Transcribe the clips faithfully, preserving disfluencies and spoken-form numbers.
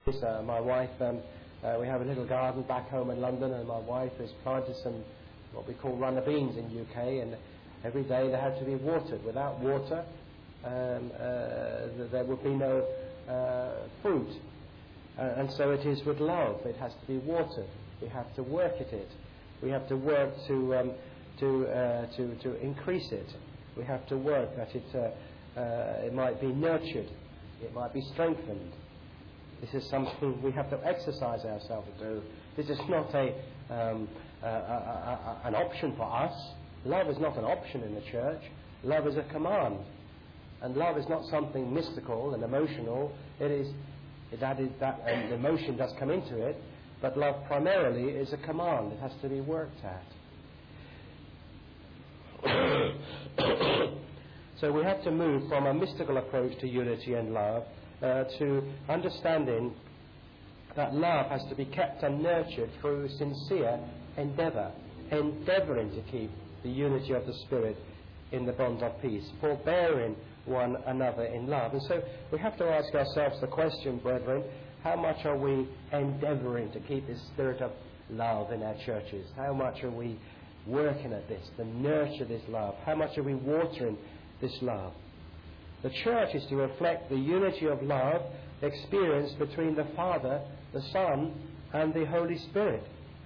Uh, my wife, um, uh, we have a little garden back home in London, and my wife has planted some what we call runner beans in U K, and every day they have to be watered. Without water, um, uh, there would be no uh, fruit. Uh, and so it is with love. It has to be watered. We have to work at it. We have to work to um, to, uh, to to increase it. We have to work that it uh, uh, it might be nurtured. It might be strengthened. This is something we have to exercise ourselves to do. This is not a, um, a, a, a an option for us. Love is not an option in the church. Love is a command. And love is not something mystical and emotional. It is that is that and emotion does come into it, but love primarily is a command. It has to be worked at. So we have to move from a mystical approach to unity and love uh, to understanding that love has to be kept and nurtured through sincere endeavour, endeavouring to keep the unity of the Spirit in the bond of peace, forbearing one another in love. And so we have to ask ourselves the question, brethren, how much are we endeavouring to keep this spirit of love in our churches? How much are we working at this, to nurture this love? How much are we watering this love? The church is to reflect the unity of love experienced between the Father, the Son, and the Holy Spirit.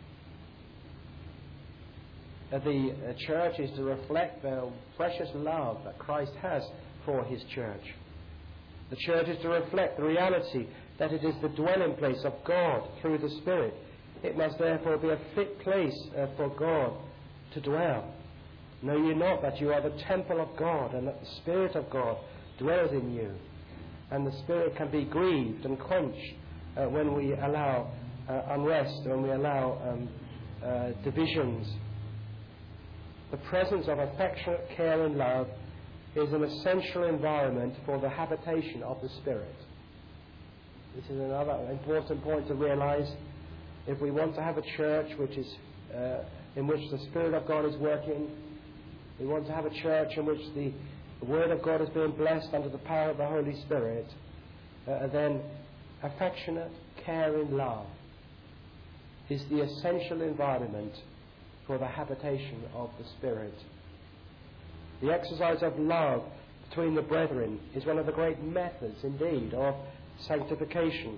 The church is to reflect the precious love that Christ has for his church. The church is to reflect the reality that it is the dwelling place of God through the Spirit. It must therefore be a fit place uh, for God to dwell. Know you not that you are the temple of God, and that the Spirit of God dwells in you? And the Spirit can be grieved and quenched uh, when we allow uh, unrest, when we allow um, uh, divisions. The presence of affectionate care and love is an essential environment for the habitation of the Spirit. This is another important point to realize. If we want to have a church which is uh, in which the Spirit of God is working, we want to have a church in which the Word of God is being blessed under the power of the Holy Spirit, uh, then affectionate, caring love is the essential environment for the habitation of the Spirit. The exercise of love between the brethren is one of the great methods, indeed, of sanctification.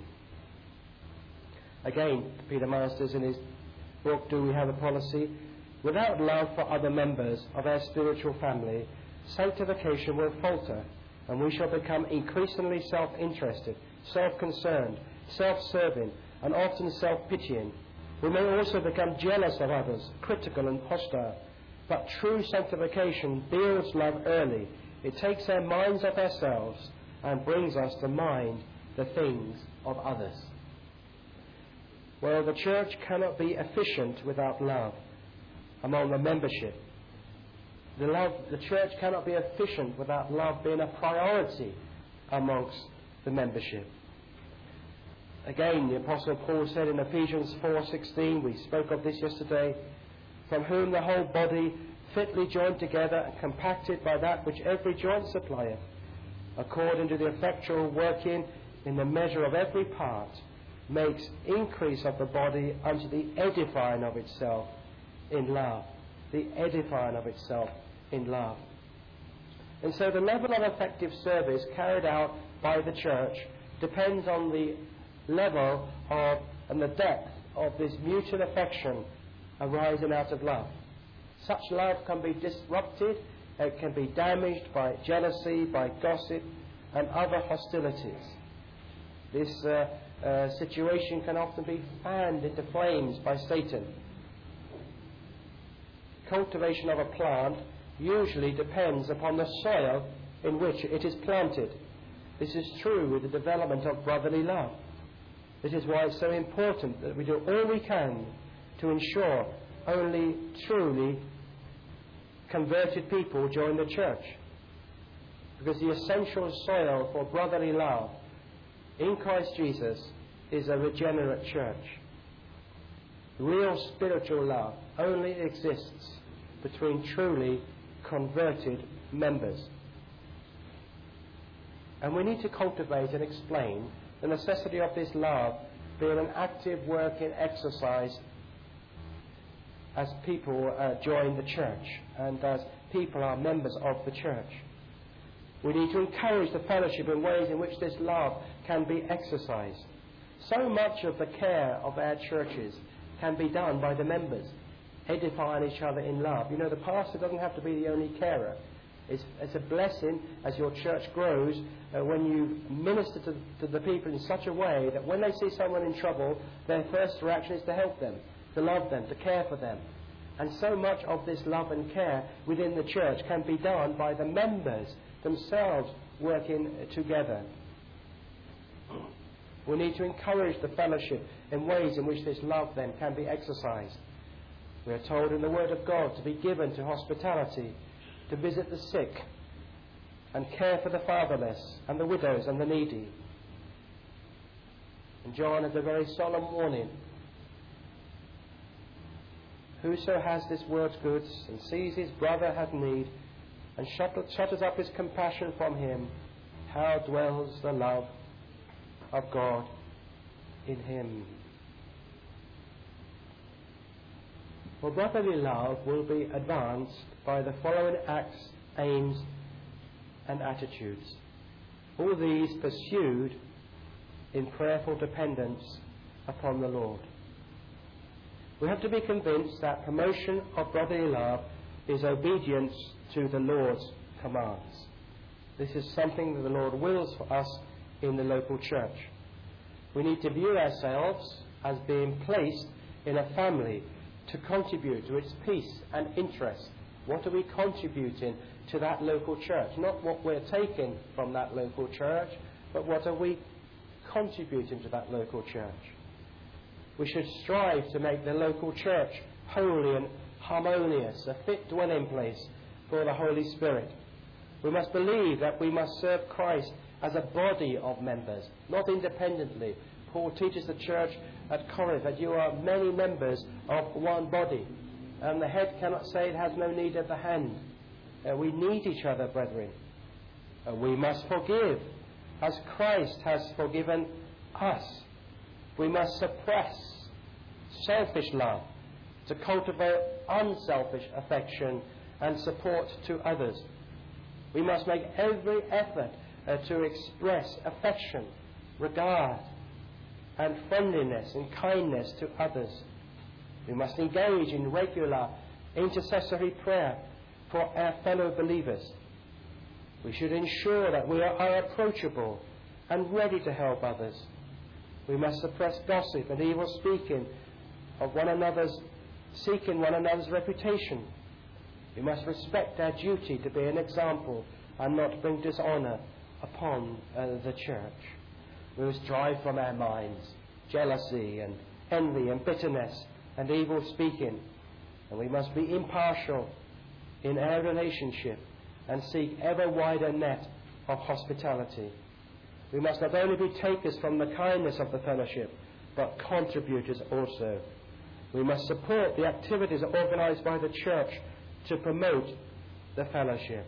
Again, Peter Masters in his book, Do We Have a Policy? Without love for other members of our spiritual family, sanctification will falter, and we shall become increasingly self-interested, self-concerned, self-serving, and often self-pitying. We may also become jealous of others, critical and hostile. But true sanctification builds love early. It takes our minds off ourselves and brings us to mind the things of others. Well, the church cannot be efficient without love among the membership. The, love, the church cannot be efficient without love being a priority amongst the membership. Again, the Apostle Paul said in Ephesians four sixteen, we spoke of this yesterday, from whom the whole body, fitly joined together and compacted by that which every joint supplieth, according to the effectual working in the measure of every part, makes increase of the body unto the edifying of itself in love. The edifying of itself in love. And so the level of effective service carried out by the church depends on the level of and the depth of this mutual affection arising out of love. Such love can be disrupted, it can be damaged by jealousy, by gossip, and other hostilities. This uh, uh, situation can often be fanned into flames by Satan. Cultivation of a plant usually depends upon the soil in which it is planted. This is true with the development of brotherly love. This is why it's so important that we do all we can to ensure only truly converted people join the church. Because the essential soil for brotherly love in Christ Jesus is a regenerate church. Real spiritual love only exists between truly converted members. And we need to cultivate and explain the necessity of this love being an active working exercise as people uh, join the church and as people are members of the church. We need to encourage the fellowship in ways in which this love can be exercised. So much of the care of our churches can be done by the members, edifying each other in love. You know, the pastor doesn't have to be the only carer. It's, it's a blessing as your church grows uh, when you minister to, to the people in such a way that when they see someone in trouble, their first reaction is to help them, to love them, to care for them. And so much of this love and care within the church can be done by the members themselves working together. We need to encourage the fellowship in ways in which this love then can be exercised. We are told in the Word of God to be given to hospitality, to visit the sick, and care for the fatherless and the widows and the needy. And John has a very solemn warning. Whoso has this world's goods and sees his brother have need and shutters up his compassion from him, how dwells the love of God in him? Well, brotherly love will be advanced by the following acts, aims, and attitudes. All these pursued in prayerful dependence upon the Lord. We have to be convinced that promotion of brotherly love is obedience to the Lord's commands. This is something that the Lord wills for us in the local church. We need to view ourselves as being placed in a family to contribute to its peace and interest. What are we contributing to that local church? Not what we're taking from that local church, but what are we contributing to that local church? We should strive to make the local church holy and harmonious, a fit dwelling place for the Holy Spirit. We must believe that we must serve Christ as a body of members, not independently. Paul teaches the church at Corinth that you are many members of one body, and the head cannot say it has no need of the hand. Uh, we need each other, brethren. Uh, we must forgive as Christ has forgiven us. We must suppress selfish love to cultivate unselfish affection and support to others. We must make every effort uh, to express affection, regard, and friendliness and kindness to others. We must engage in regular intercessory prayer for our fellow believers. We should ensure that we are approachable and ready to help others. We must suppress gossip and evil speaking of one another's, seeking one another's reputation. We must respect our duty to be an example and not bring dishonour upon uh, the church. We must drive from our minds jealousy and envy and bitterness and evil speaking. And we must be impartial in our relationship and seek ever wider net of hospitality. We must not only be takers from the kindness of the fellowship, but contributors also. We must support the activities organised by the church to promote the fellowship.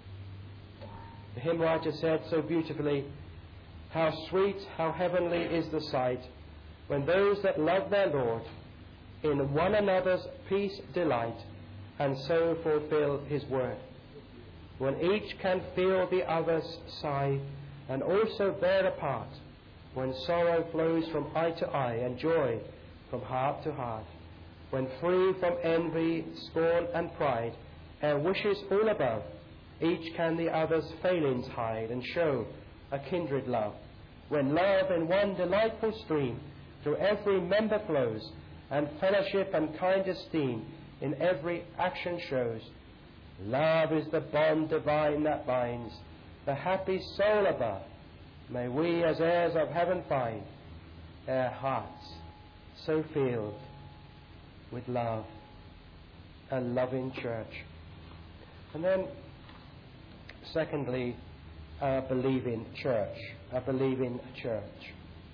The hymn writer said so beautifully, "How sweet, how heavenly is the sight, when those that love their Lord in one another's peace delight, and so fulfill his word. When each can feel the other's sigh, and also bear a part, when sorrow flows from eye to eye, and joy from heart to heart, when free from envy, scorn, and pride, our wishes all above, each can the other's failings hide, and show a kindred love. When love in one delightful stream through every member flows, and fellowship and kind esteem in every action shows, love is the bond divine that binds the happy soul above. May we as heirs of heaven find our hearts so filled with love, a loving church." And then, secondly, a believing church, a believing church.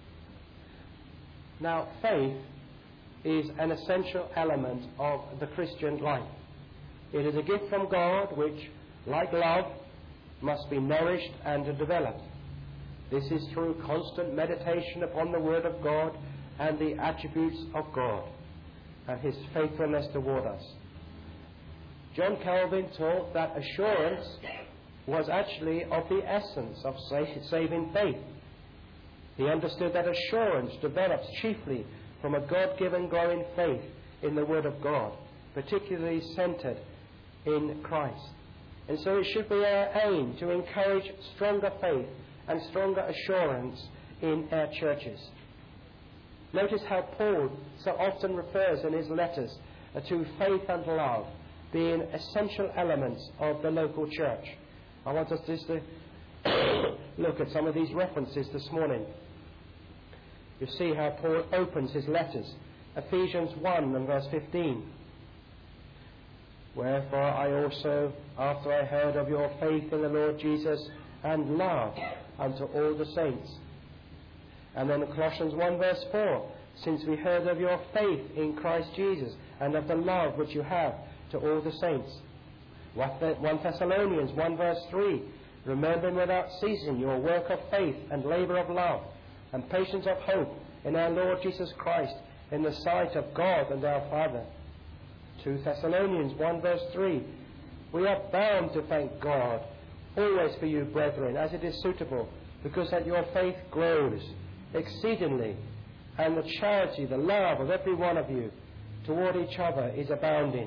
Now, faith is an essential element of the Christian life. It is a gift from God which, like love, must be nourished and developed. This is through constant meditation upon the Word of God and the attributes of God and His faithfulness toward us. John Calvin taught that assurance was actually of the essence of saving faith. He understood that assurance develops chiefly from a God-given growing faith in the Word of God, particularly centered in Christ. And so it should be our aim to encourage stronger faith and stronger assurance in our churches. Notice how Paul so often refers in his letters to faith and love being essential elements of the local church. I want us just to look at some of these references this morning. You see how Paul opens his letters. Ephesians one and verse fifteen. Wherefore I also, after I heard of your faith in the Lord Jesus and love unto all the saints. And then Colossians one verse four. Since we heard of your faith in Christ Jesus and of the love which you have to all the saints. First Thessalonians one verse three. Remembering without ceasing your work of faith and labour of love and patience of hope in our Lord Jesus Christ in the sight of God and our Father. Second Thessalonians one verse three. We are bound to thank God always for you, brethren, as it is suitable, because that your faith grows exceedingly, and the charity, the love of every one of you toward each other is abounding.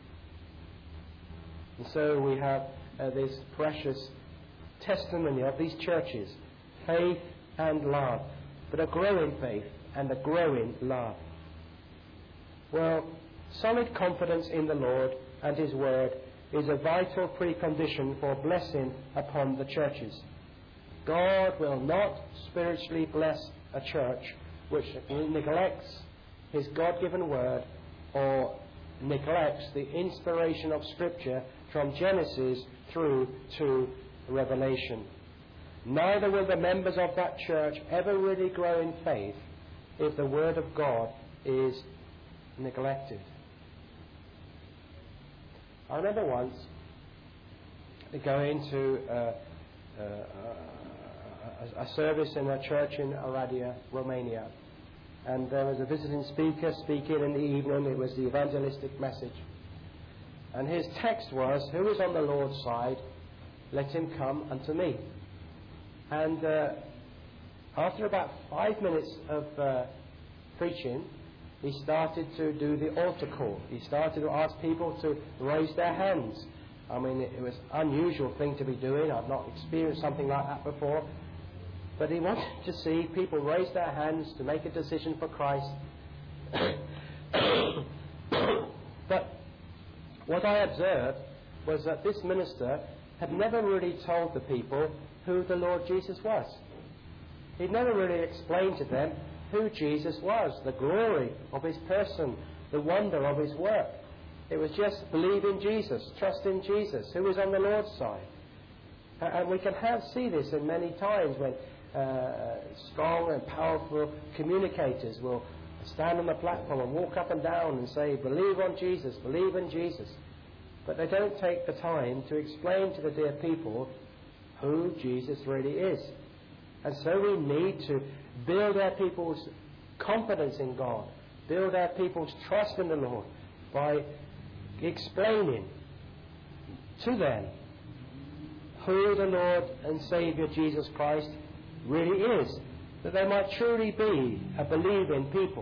And so we have uh, this precious testimony of these churches, faith and love, but a growing faith and a growing love. Well, solid confidence in the Lord and His Word is a vital precondition for blessing upon the churches. God will not spiritually bless a church which neglects His God-given Word or neglects the inspiration of Scripture from Genesis through to Revelation. Neither will the members of that church ever really grow in faith if the Word of God is neglected. I remember once going to uh, uh, a, a service in a church in Oradea, Romania, and there was a visiting speaker speaking in the evening. It was the evangelistic message, and his text was, "Who is on the Lord's side, let him come unto me." And uh, after about five minutes of uh, preaching, he started to do the altar call. He started to ask people to raise their hands. I mean, it, it was an unusual thing to be doing. I've not experienced something like that before. But he wanted to see people raise their hands to make a decision for Christ. But what I observed was that this minister had never really told the people who the Lord Jesus was. He'd never really explained to them who Jesus was, the glory of His person, the wonder of His work. It was just believe in Jesus, trust in Jesus, who is on the Lord's side. And we can have see this in many times when uh, strong and powerful communicators will stand on the platform and walk up and down and say, believe on Jesus, believe in Jesus. But they don't take the time to explain to the dear people who Jesus really is. And so we need to build our people's confidence in God, build our people's trust in the Lord by explaining to them who the Lord and Saviour Jesus Christ really is, that they might truly be a believing people.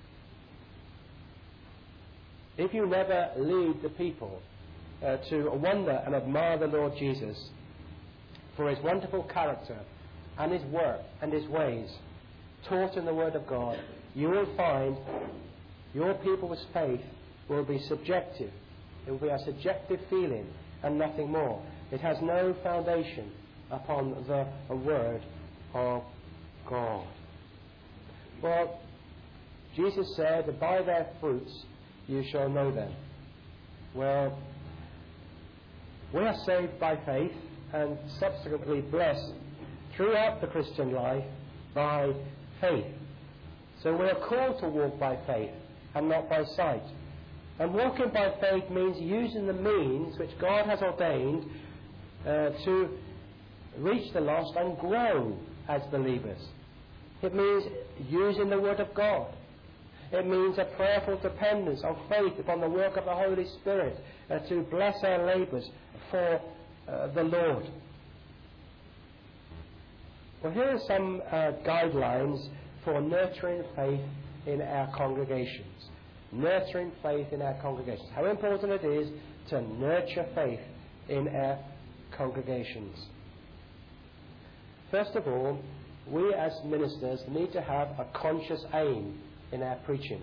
If you never lead the people uh, to wonder and admire the Lord Jesus for His wonderful character and His work and His ways, taught in the Word of God, you will find your people's faith will be subjective. It will be a subjective feeling and nothing more. It has no foundation upon the Word of God. Well, Jesus said, by their fruits you shall know them. Well, we are saved by faith and subsequently blessed throughout the Christian life by faith. So we are called to walk by faith and not by sight. And walking by faith means using the means which God has ordained uh, to reach the lost and grow as believers. It means using the Word of God. It means a prayerful dependence of faith upon the work of the Holy Spirit uh, to bless our labours for uh, the Lord. Well, here are some uh, guidelines for nurturing faith in our congregations. Nurturing faith in our congregations. How important it is to nurture faith in our congregations. First of all, we as ministers need to have a conscious aim in our preaching.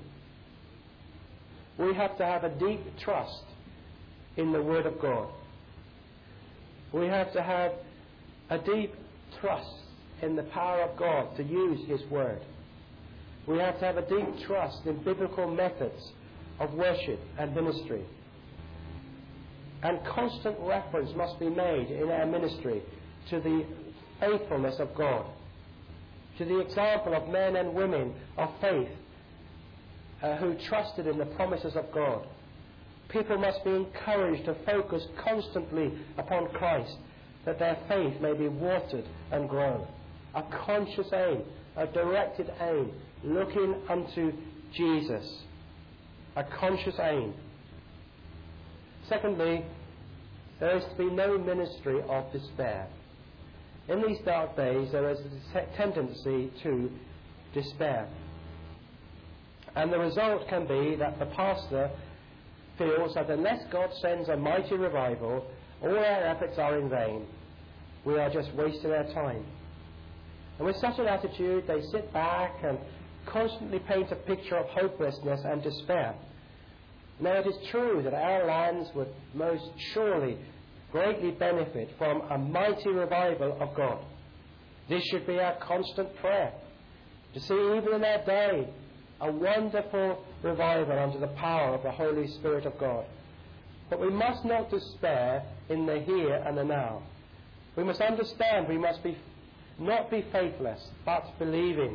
We have to have a deep trust in the Word of God. We have to have a deep trust in the power of God to use His Word. We have to have a deep trust in biblical methods of worship and ministry. And constant reference must be made in our ministry to the faithfulness of God, to the example of men and women of faith uh, who trusted in the promises of God. People must be encouraged to focus constantly upon Christ, that their faith may be watered and grown. A conscious aim, a directed aim, looking unto Jesus. A conscious aim. Secondly, there is to be no ministry of despair. In these dark days, there is a tendency to despair. And the result can be that the pastor feels that unless God sends a mighty revival, all our efforts are in vain. We are just wasting our time. And with such an attitude, they sit back and constantly paint a picture of hopelessness and despair. Now, it is true that our lands would most surely greatly benefit from a mighty revival of God. This should be our constant prayer, to see even in our day a wonderful revival under the power of the Holy Spirit of God. But we must not despair in the here and the now. We must understand we must be not be faithless, but believing.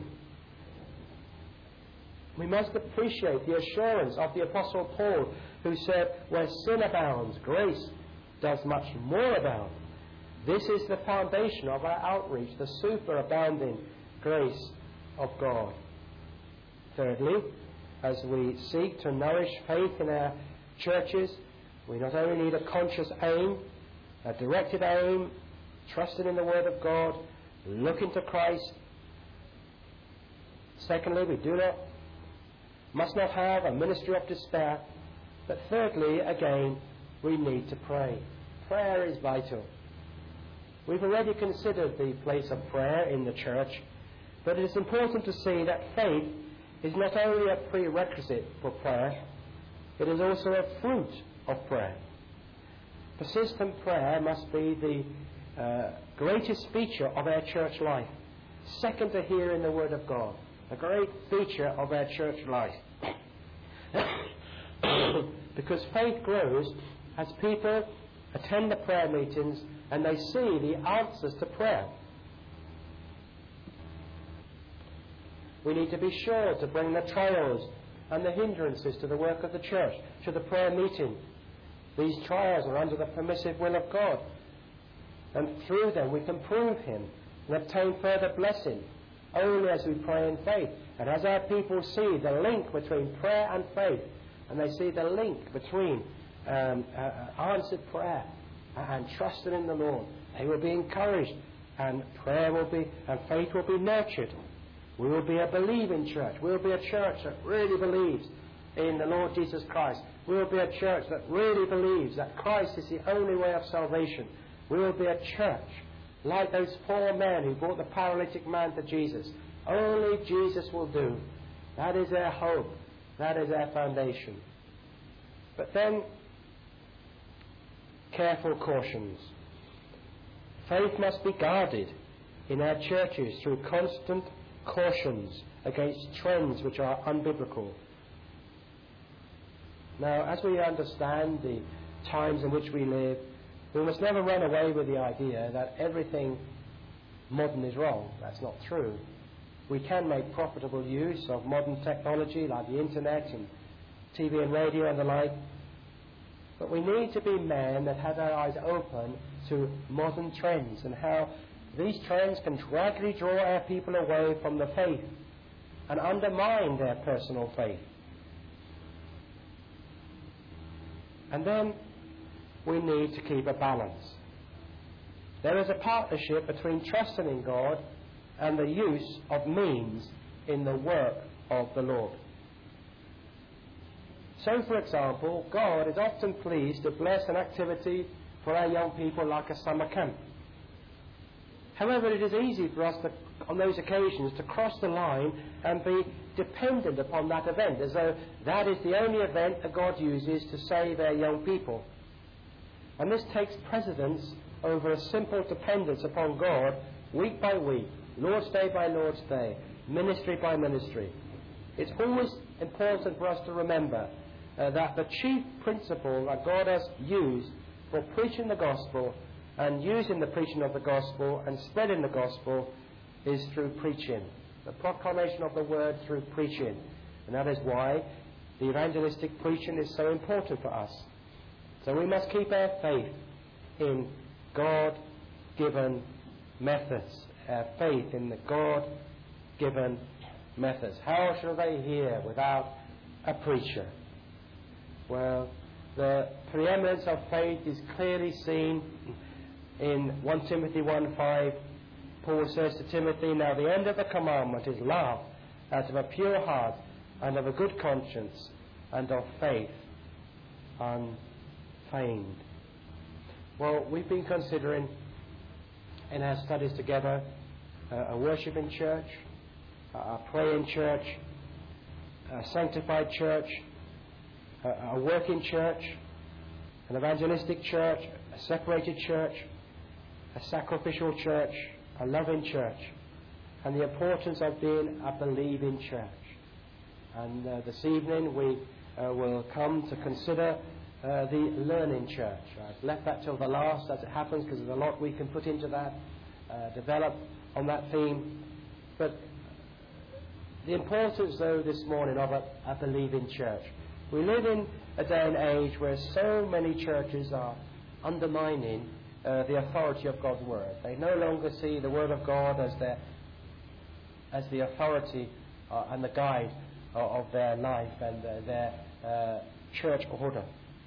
We must appreciate the assurance of the Apostle Paul, who said, where sin abounds, grace does much more abound. This is the foundation of our outreach, the superabounding grace of God. Thirdly, as we seek to nourish faith in our churches, we not only need a conscious aim, a directed aim, trusting in the Word of God, looking to Christ. Secondly, we do not, must not have a ministry of despair. But thirdly, again, we need to pray. Prayer is vital. We've already considered the place of prayer in the church, but it is important to see that faith is not only a prerequisite for prayer, it is also a fruit of prayer. Persistent prayer must be the uh, greatest feature of our church life, second to hearing the Word of God, a great feature of our church life. Because faith grows as people attend the prayer meetings and they see the answers to prayer. We need to be sure to bring the trials and the hindrances to the work of the church, to the prayer meeting. These trials are under the permissive will of God, and through them we can prove Him and obtain further blessing only as we pray in faith. And as our people see the link between prayer and faith, and they see the link between um, uh, answered prayer and trusting in the Lord, they will be encouraged, and prayer will be, and faith will be nurtured. We will be a believing church. We will be a church that really believes in the Lord Jesus Christ. We will be a church that really believes that Christ is the only way of salvation. We will be a church like those four men who brought the paralytic man to Jesus. Only Jesus will do. That is our hope. That is our foundation. But then, careful cautions. Faith must be guarded in our churches through constant cautions against trends which are unbiblical. Now, as we understand the times in which we live, we must never run away with the idea that everything modern is wrong. That's not true. We can make profitable use of modern technology like the internet and T V and radio and the like. But we need to be men that have our eyes open to modern trends and how these trends can gradually draw our people away from the faith and undermine their personal faith. And then we need to keep a balance. There is a partnership between trusting in God and the use of means in the work of the Lord. So, for example, God is often pleased to bless an activity for our young people like a summer camp. However, it is easy for us to, on those occasions, to cross the line and be dependent upon that event, as though that is the only event that God uses to save our young people. And this takes precedence over a simple dependence upon God week by week, Lord's Day by Lord's Day, ministry by ministry. It's always important for us to remember uh, that the chief principle that God has used for preaching the gospel and using the preaching of the gospel and spreading the gospel is through preaching. The proclamation of the word through preaching. And that is why the evangelistic preaching is so important for us. So we must keep our faith in God-given methods. Our faith in the God-given methods. How shall they hear without a preacher? Well, the preeminence of faith is clearly seen in First Timothy one five. Paul says to Timothy, "Now the end of the commandment is love, out of a pure heart, and of a good conscience, and of faith unfeigned." Well, we've been considering in our studies together uh, a worshiping church, a praying church, a sanctified church, a, a working church, an evangelistic church, a separated church, a sacrificial church, a loving church, and the importance of being a believing church. And uh, this evening we uh, will come to consider uh, the learning church. I've left that till the last as it happens because there's a lot we can put into that, uh, develop on that theme. But the importance, though, this morning of a, a believing church. We live in a day and age where so many churches are undermining uh, the authority of God's Word. They no longer see the Word of God as their, as the authority uh, and the guide uh, of their life and uh, their uh, church order.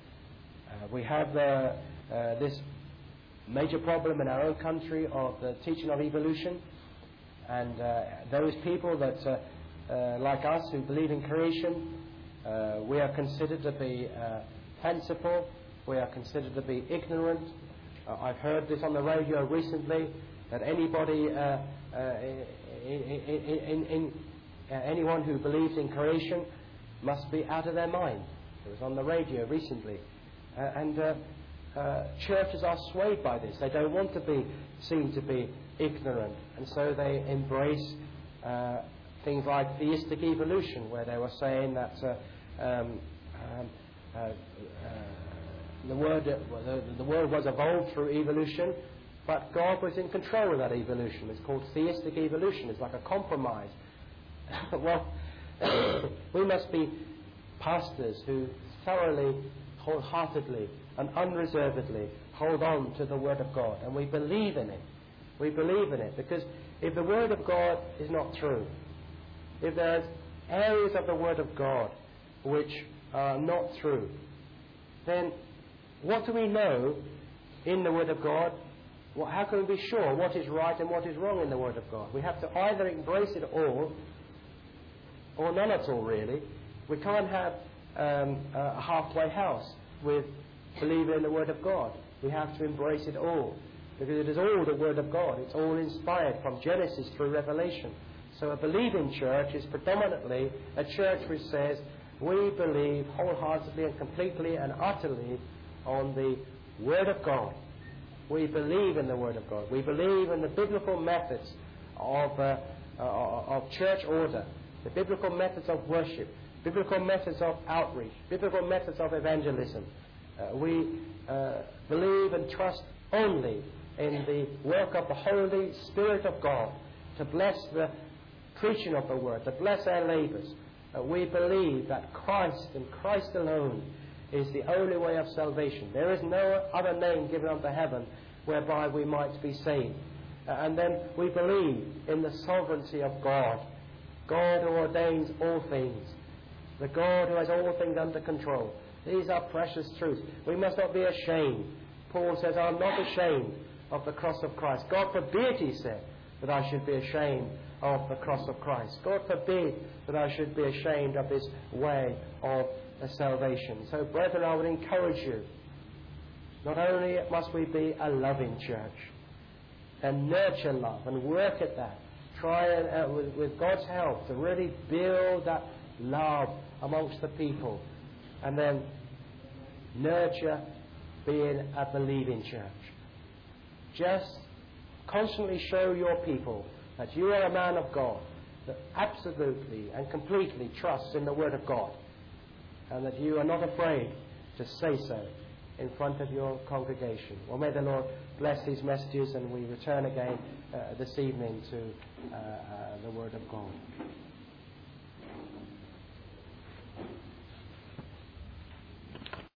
Uh, we have uh, uh, this major problem in our own country of the teaching of evolution, and uh, those people that, uh, uh, like us, who believe in creation, uh, we are considered to be uh, fanciful, we are considered to be ignorant. Uh, I've heard this on the radio recently, that anybody, uh, uh, in, in, in, in, uh, anyone who believes in creation must be out of their mind. It was on the radio recently. Uh, and uh, uh, churches are swayed by this. They don't want to be seen to be ignorant, and so they embrace uh, things like theistic evolution, where they were saying that uh, um, um, uh, uh, the, word, uh, the, the world was evolved through evolution, but God was in control of that evolution. It's called theistic evolution. It's like a compromise. Well, we must be pastors who thoroughly, wholeheartedly and unreservedly hold on to the Word of God, and we believe in it. We believe in it because if the Word of God is not true, if there's areas of the Word of God which are not true, then what do we know in the Word of God? Well, how can we be sure what is right and what is wrong in the Word of God? We have to either embrace it all or none at all, really. We can't have um, a halfway house with believing in the Word of God. We have to embrace it all, because it is all the Word of God. It's all inspired from Genesis through Revelation. So a believing church is predominantly a church which says, we believe wholeheartedly and completely and utterly on the Word of God. We believe in the Word of God. We believe in the biblical methods of, uh, uh, of church order, the biblical methods of worship, biblical methods of outreach, biblical methods of evangelism. Uh, we uh, believe and trust only in the work of the Holy Spirit of God to bless the preaching of the Word, to bless our labours. Uh, we believe that Christ and Christ alone is the only way of salvation. There is no other name given unto heaven whereby we might be saved. And then we believe in the sovereignty of God. God who ordains all things. The God who has all things under control. These are precious truths. We must not be ashamed. Paul says, I'm not ashamed of the cross of Christ. God forbid, he said, that I should be ashamed of the cross of Christ. God forbid that I should be ashamed of this way of salvation. So, brethren, I would encourage you. Not only must we be a loving church and nurture love and work at that. Try and, uh, with, with God's help to really build that love amongst the people. And then nurture being a believing church. Just constantly show your people that you are a man of God, that absolutely and completely trusts in the Word of God, and that you are not afraid to say so in front of your congregation. Well, may the Lord bless these messages, and we return again uh, this evening to uh, uh, the Word of God.